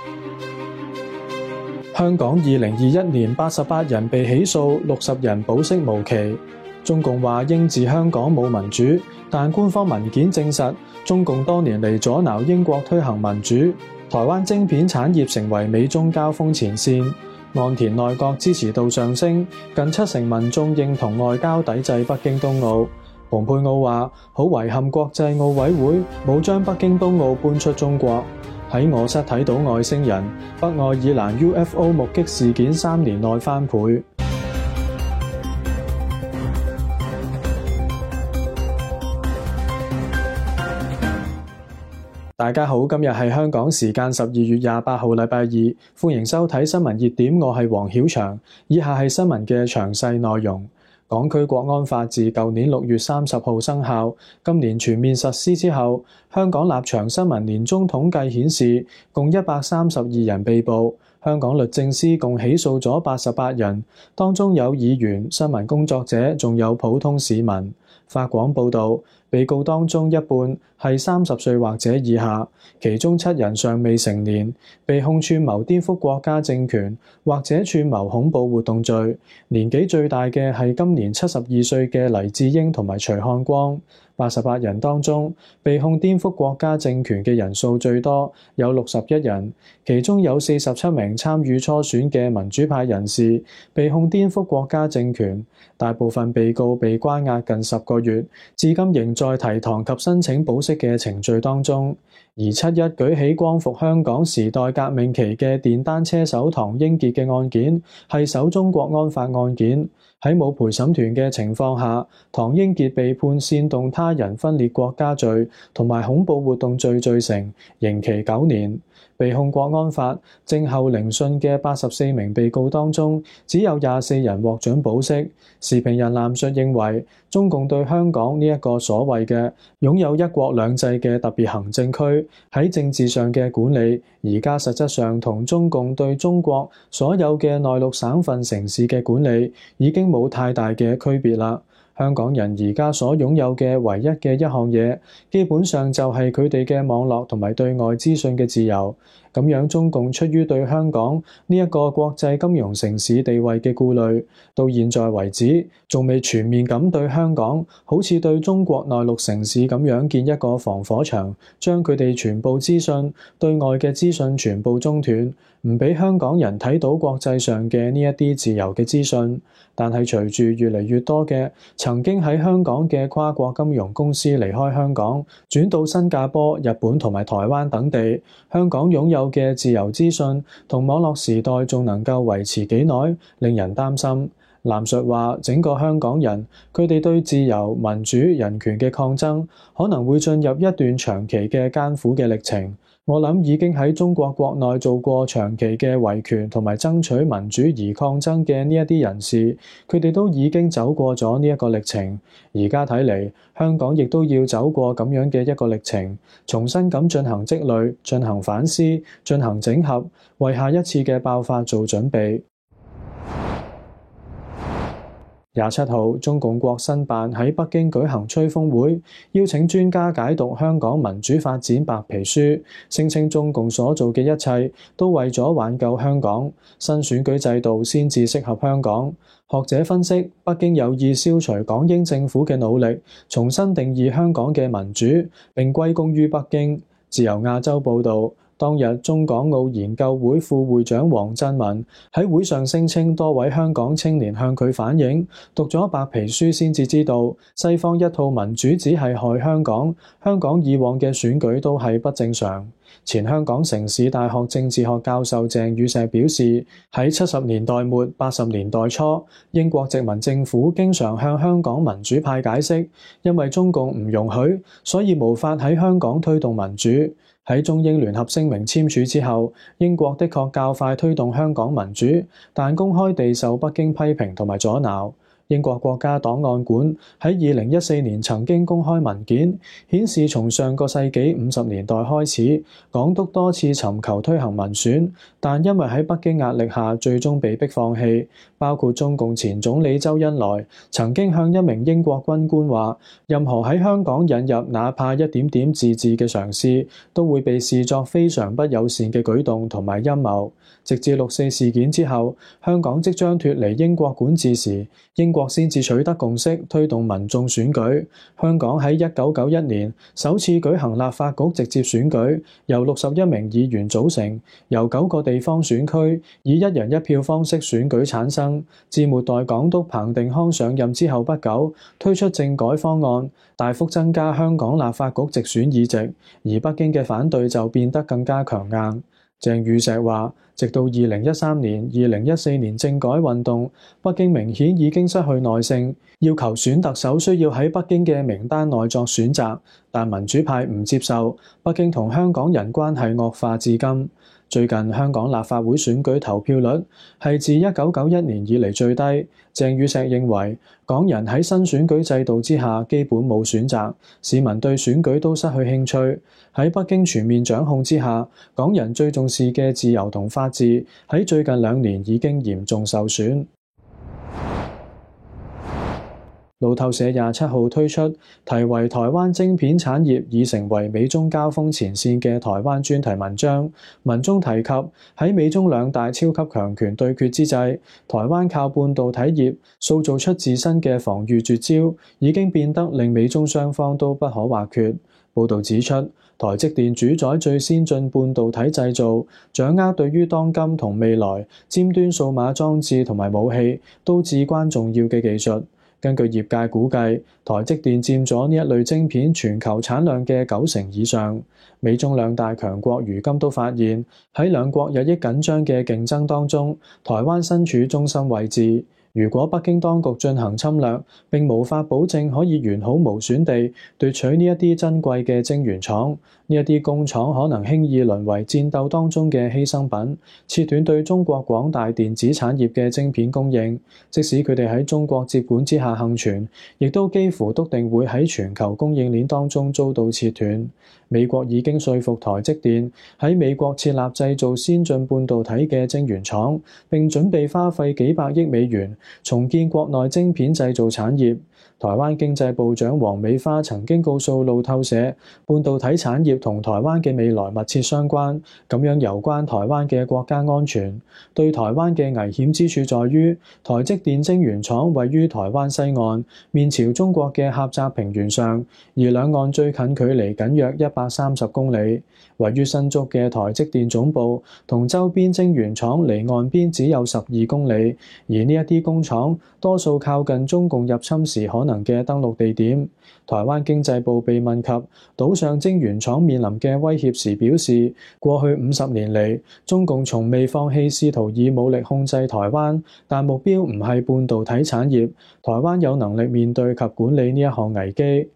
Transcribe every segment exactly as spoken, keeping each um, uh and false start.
香港二零二一年八十八人被起訴，六十人保釋無期。中共話英治香港冇民主，但官方文件證實，中共多年嚟阻撓英國推行民主。台灣晶片產業成為美中交鋒前線。岸田內閣支持度上升，近七成民眾認同外交抵制北京冬奧。蓬佩奧話：好遺憾國際奧委會冇將北京冬奧搬出中國。喺我室睇到外星人，北愛爾蘭 U F O 目擊事件三年內翻倍。大家好，今日係香港時間十二月廿八號禮拜二，歡迎收睇新聞熱點，我係黃曉翔。以下係新聞嘅詳細內容。港區國安法自舊年六月三十號生效，今年全面實施之後，香港立場新聞年終統計顯示，共一百三十二人被捕。香港律政司共起訴咗八十八人，當中有議員、新聞工作者，仲有普通市民。法廣報導，被告當中一半係三十歲或者以下，其中七人尚未成年，被控串謀顛覆國家政權或者串謀恐怖活動罪。年紀最大嘅係今年七十二歲嘅黎智英同埋徐漢光。八十八人當中，被控顛覆國家政權嘅人數最多，有六十一人，其中有四十七名參與初選嘅民主派人士被控顛覆國家政權。大部分被告被關押近十個月，至今仍在提堂及申請保釋嘅程序當中。而七一舉起光復香港時代革命旗嘅電單車手唐英傑嘅案件，係首宗國安法案件。喺冇陪審團嘅情況下，唐英傑被判煽動他人分裂國家罪同埋恐怖活動罪罪成，刑期九年。被控國安法靜候聆訊嘅八十四名被告當中，只有廿四人獲准保釋。時評人藍述認為，中共對香港呢一個所謂嘅擁有一國兩制嘅特別行政區喺政治上嘅管理，而家實質上同中共對中國所有嘅內陸省份城市嘅管理已經冇太大嘅區別啦。香港人而家所擁有嘅唯一嘅一項嘢，基本上就係佢哋嘅網絡同埋對外資訊嘅自由。咁樣中共出於對香港呢一個國際金融城市地位嘅顧慮，到現在為止仲未全面咁對香港好似對中國內陸城市咁樣建一個防火牆，將佢哋全部資訊對外嘅資訊全部中斷，唔俾香港人睇到國際上嘅呢一啲自由嘅資訊。但係隨住越嚟越多嘅曾經喺香港嘅跨國金融公司離開香港，轉到新加坡、日本同埋台灣等地，香港擁有嘅自由資訊同網絡時代仲能夠維持幾耐，令人擔心。藍述話，整個香港人佢哋對自由、民主、人權嘅抗爭，可能會進入一段長期嘅艱苦嘅歷程。我諗已經喺中國國內做過長期嘅維權同埋爭取民主而抗爭嘅呢一啲人士，佢哋都已經走過咗呢一個歷程。而家睇嚟，香港亦都要走過咁樣嘅一個歷程，重新咁進行積累、進行反思、進行整合，為下一次嘅爆發做準備。廿七號，中共國新辦喺北京舉行吹風會，邀請專家解讀香港民主發展白皮書，聲稱中共所做嘅一切都為咗挽救香港，新選舉制度先至適合香港。學者分析，北京有意消除港英政府嘅努力，重新定義香港嘅民主，並歸功於北京。自由亞洲報導，當日中港澳研究會副會長黃振文喺會上聲稱，多位香港青年向佢反映，讀咗白皮書先至知道西方一套民主只係害香港，香港以往嘅選舉都係不正常。前香港城市大學政治學教授鄭宇碩表示，喺七十年代末、八十年代初，英國殖民政府經常向香港民主派解釋，因為中共唔容許，所以無法喺香港推動民主。喺中英聯合聲明簽署之後，英國的確較快推動香港民主，但公開地受北京批評同埋阻撓。 英國國家檔案館喺二零一四年曾經公開文件，顯示從上個世紀五十年代開始，港督多次尋求推行民選，但因為喺北京壓力下，最終被迫放棄。包括中共前總理周恩來曾經向一名英國軍官話，任何喺香港引入哪怕一點點自治嘅嘗試，都會被視作非常不友善嘅舉動同埋陰謀。直至六四事件之後，香港即將脫離英國管治時，英國先至取得共識，推動民眾選舉。香港喺一九九一年首次舉行立法局直接選舉，由六十一名議員組成，由九個地方選區以一人一票方式選舉產生。至末代港督彭定康上任之後不久，推出政改方案，大幅增加香港立法局直選議席，而北京嘅反對就變得更加強硬。鄭宇碩話，直到二零一三年、二零一四年政改運動，北京明顯已經失去耐性，要求選特首需要喺北京嘅名單內作選擇，但民主派唔接受，北京同香港人關係惡化至今。最近香港立法會選舉投票率係自一九九一年以嚟最低。鄭宇碩認為，港人喺新選舉制度之下基本冇選擇，市民對選舉都失去興趣。喺北京全面掌控之下，港人最重視嘅自由同法治喺最近兩年已經嚴重受損。路透社廿七號推出題為《台灣晶片產業已成為美中交鋒前線》嘅台灣專題文章，文中提及喺美中兩大超級強權對決之際，台灣靠半導體業塑造出自身嘅防禦絕招，已經變得令美中雙方都不可或缺。報導指出，台積電主宰最先進半導體製造，掌握對於當今同未來尖端數碼裝置同埋武器都至關重要嘅技術。根據業界估計，台積電佔咗呢一類晶片全球產量嘅九成以上。美中兩大強國如今都發現，喺兩國日益緊張嘅競爭當中，台灣身處中心位置。如果北京當局進行侵略，並無法保證可以完好無損地奪取呢一啲珍貴嘅晶圓廠，呢一啲工廠可能輕易淪為戰鬥當中嘅犧牲品，切斷對中國廣大電子產業嘅晶片供應。即使佢哋喺中國接管之下幸存，亦都幾乎篤定會喺全球供應鏈當中遭到切斷。美國已經說服台積電喺美國設立製造先進半導體嘅晶圓廠，並準備花費幾百億美元重建國內晶片製造產業。台灣經濟部長黃美花曾經告訴路透社，半導體產業同台灣嘅未來密切相關，咁樣攸關台灣嘅國家安全。對台灣嘅危險之處在於，台積電晶圓廠位於台灣西岸，面朝中國嘅狹窄平原上，而兩岸最近距離僅約一百三十公里。位於新竹嘅台積電總部同周邊晶圓廠離岸邊只有十二公里，而呢一啲工廠多數靠近中共入侵時可能嘅登陸地點。台灣經濟部被問及島上晶圓廠面臨嘅威脅時表示，過去五十年嚟，中共從未放棄試圖以武力控制台灣，但目標唔係半導體產業。台灣有能力面對及管理呢一項危機。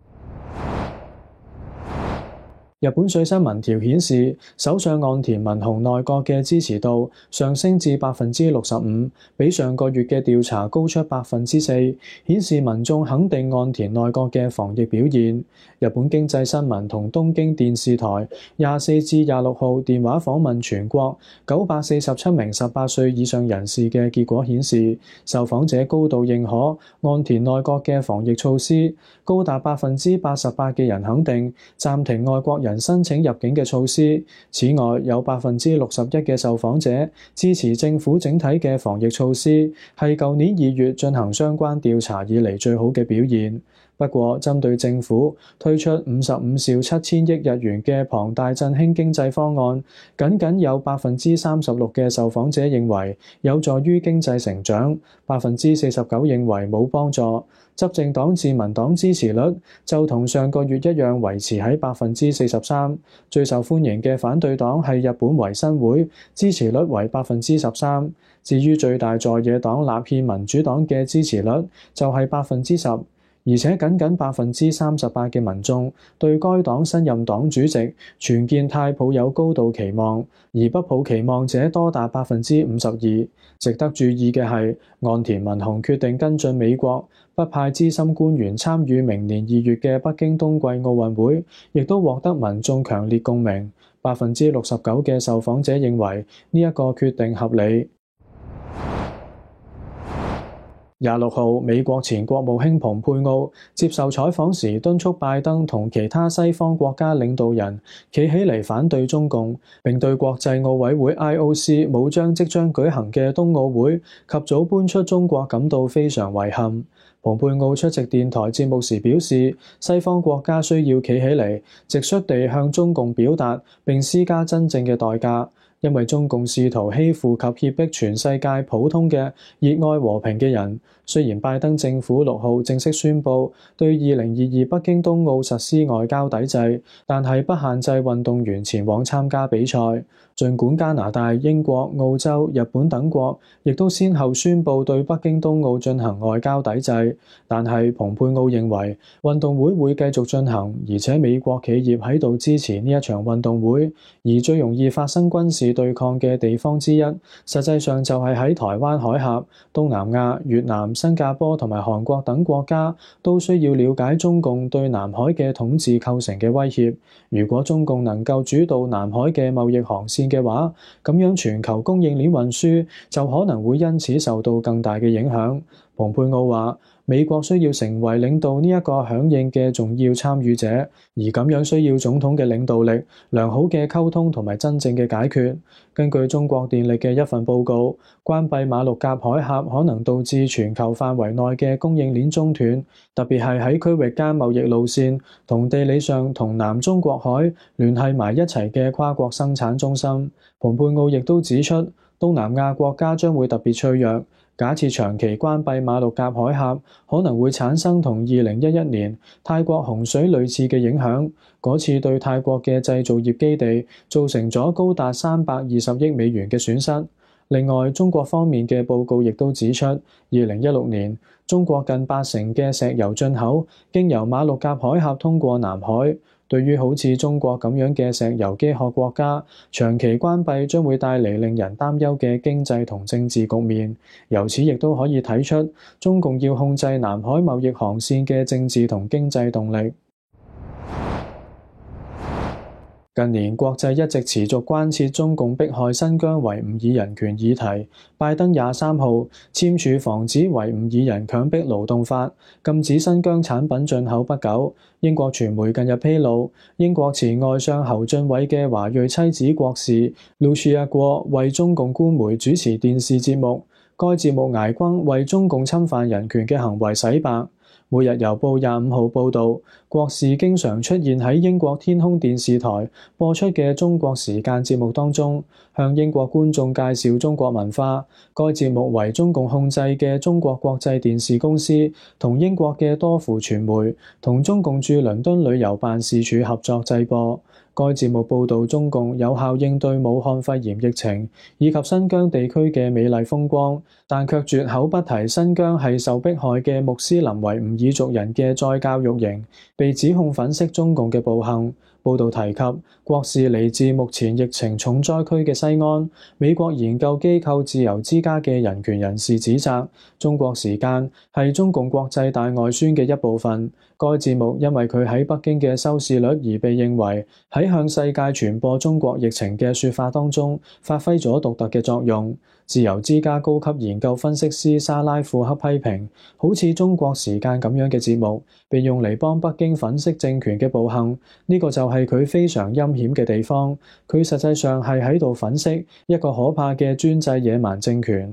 日本最新民調顯示，首相岸田文雄內閣嘅支持度上升至百分之六十五，比上個月嘅調查高出百分之四，顯示民眾肯定岸田內閣嘅防疫表現。日本經濟新聞同東京電視台廿四至廿六號電話訪問全國九百四十七名十八歲以上人士嘅結果顯示，受訪者高度認可岸田內閣嘅防疫措施，高達百分之八十八嘅人肯定暫停外國人申請入境嘅措施。此外，有百分之六十一嘅受訪者支持政府整體嘅防疫措施，係舊年二月進行相關調查以嚟最好嘅表現。不過，針對政府推出五十五兆七千億日元嘅龐大振興經濟方案，僅僅有百分之三十六嘅受訪者認為有助於經濟成長，百分之四十九認為冇幫助。執政黨自民黨支持率就同上個月一樣維持喺百分之四十三。最受歡迎嘅反對黨係日本維新會，支持率為百分之十三。至於最大在野黨立憲民主黨嘅支持率就係百分之十。 而且僅僅百分之三十八嘅民眾對該黨新任黨主席全健泰抱有高度期望，而不抱期望者多達百分之五十二。值得注意嘅係，岸田文雄決定跟進美國，不派資深官員參與明年二月嘅北京冬季奧運會，亦都獲得民眾強烈共鳴。百分之六十九嘅受訪者認為呢一個決定合理。廿六號，美國前國務卿蓬佩奧接受採訪時敦促拜登同其他西方國家領導人企起嚟反對中共，並對國際奧委會 I O C 冇將即將舉行嘅冬奧會及早搬出中國感到非常遺憾。蓬佩奧出席電台節目時表示，西方國家需要企起嚟，直率地向中共表達並施加真正嘅代價。因為中共試圖欺負及脅迫全世界普通嘅熱愛和平嘅人。雖然拜登政府六號正式宣布對二零二二北京冬奧實施外交抵制，但係不限制運動員前往參加比賽。儘管加拿大、英國、澳洲、日本等國亦都先後宣布對北京冬奧進行外交抵制，但係蓬佩奧認為運動會會繼續進行，而且美國企業喺度支持呢一場運動會，而最容易發生軍事對抗嘅地方之一，實際上就係喺台灣海峽、東南亞、越南、新加坡同埋韓國等國家都需要了解中共對南海嘅統治構成嘅威脅。如果中共能夠主導南海嘅貿易航線嘅話，咁樣全球供應鏈運輸就可能會因此受到更大嘅影響。蓬佩奧話，美國需要成為領導呢一個響應嘅重要參與者，而咁樣需要總統嘅領導力、良好嘅溝通同埋真正嘅解決。根據中國電力嘅一份報告，關閉馬六甲海峽可能導致全球範圍內嘅供應鏈中斷，特別係喺區域間貿易路線同地理上同南中國海聯繫埋一齊嘅跨國生產中心。蓬佩奧亦都指出，東南亞國家將會特別脆弱。假設長期關閉馬六甲海峽，可能會產生同二零一一年泰國洪水類似嘅影響。嗰次對泰國嘅製造業基地造成咗高達三百二十億美元嘅損失。另外，中國方面嘅報告亦都指出，二零一六年中國近八成嘅石油進口經由馬六甲海峽通過南海。對於好似中國咁樣嘅石油機殼國家，長期關閉將會帶嚟令人擔憂嘅經濟同政治局面。由此亦都可以睇出，中共要控制南海貿易航線嘅政治同經濟動力。近年國際一直持續關切中共迫害新疆維吾爾人權議題。拜登廿三號簽署防止維吾爾人強迫勞動法，禁止新疆產品進口不久，英國傳媒近日披露，英國前外相侯俊偉嘅華裔妻子郭氏 Lucia Guo 為中共官媒主持電視節目，該節目挨轟為中共侵犯人權嘅行為洗白。每日郵報廿五號報導，郭氏經常出現喺英國天空電視台播出嘅中國時間節目當中，向英國觀眾介紹中國文化。該節目為中共控制嘅中國國際電視公司同英國嘅多符傳媒同中共駐倫敦旅遊辦事處合作製播。該節目報導中共有效應對武漢肺炎疫情以及新疆地區嘅美麗風光，但卻絕口不提新疆係受迫害嘅穆斯林維吾爾族人嘅再教育營，被指控粉飾中共嘅暴行。報導提及，郭氏嚟自目前疫情重災區嘅西安。美國研究機構自由之家嘅人權人士指責，中國時間係中共國際大外宣嘅一部分。該節目因為佢喺北京嘅收視率而被認為喺向世界傳播中國疫情嘅說法當中發揮咗獨特嘅作用。自由之家高級研究分析師沙拉庫克批評，好似中國時間咁樣嘅節目被用嚟幫北京粉飾政權嘅暴行，呢個就係佢非常陰險嘅地方。佢實際上係喺度粉飾一個可怕嘅專制野蠻政權。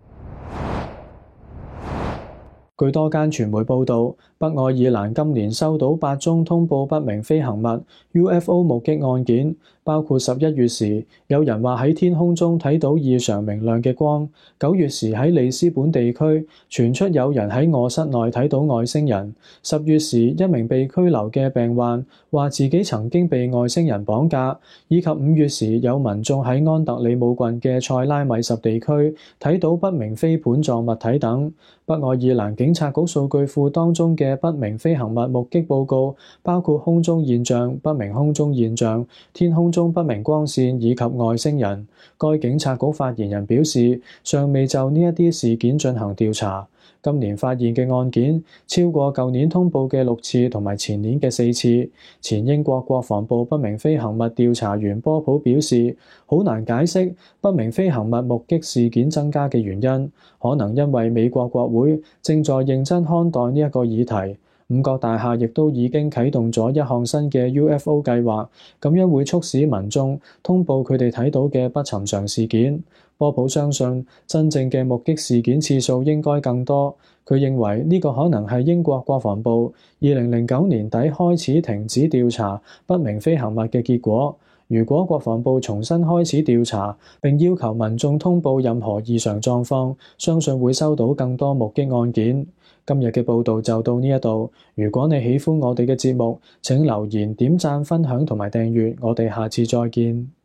據多間傳媒報導，北愛爾蘭今年收到八宗通報不明飛行物 U F O 目擊案件， 包括十一月時有人話喺天空中睇到異常明亮嘅光，九月時喺里斯本地區傳出有人喺臥室內睇到外星人，十月時一名被拘留嘅病患話自己曾經被外星人綁架，以及五月時有民眾喺安特里姆郡嘅塞拉米什地區睇到不明飛盤狀物體等。北愛爾蘭警察局數據庫當中嘅不明飛行物目擊報告包括空中現象、不明空中現象、天空中不明光線以及外星人。該警察局發言人表示，尚未就呢一啲事件進行調查。今年發現嘅案件超過舊年通報嘅六次同埋前年嘅四次。前英國國防部不明飛行物調查員波普表示，好難解釋不明飛行物目擊事件增加嘅原因，可能因為美國國會正在認真看待呢一個議題。五角大廈亦都已經啟動咗一項新嘅 U F O 計劃，咁樣會促使民眾通報佢哋睇到嘅不尋常事件。波普相信真正嘅目擊事件次數應該更多。佢認為呢個可能係英國國防部二零零九年底開始停止調查不明飛行物嘅結果。如果國防部重新開始調查並要求民眾通報任何異常狀況，相信會收到更多目擊案件。今日嘅報導就到呢一度。如果你喜歡我哋嘅節目，請留言、點讚、分享同埋訂閱。我哋下次再見。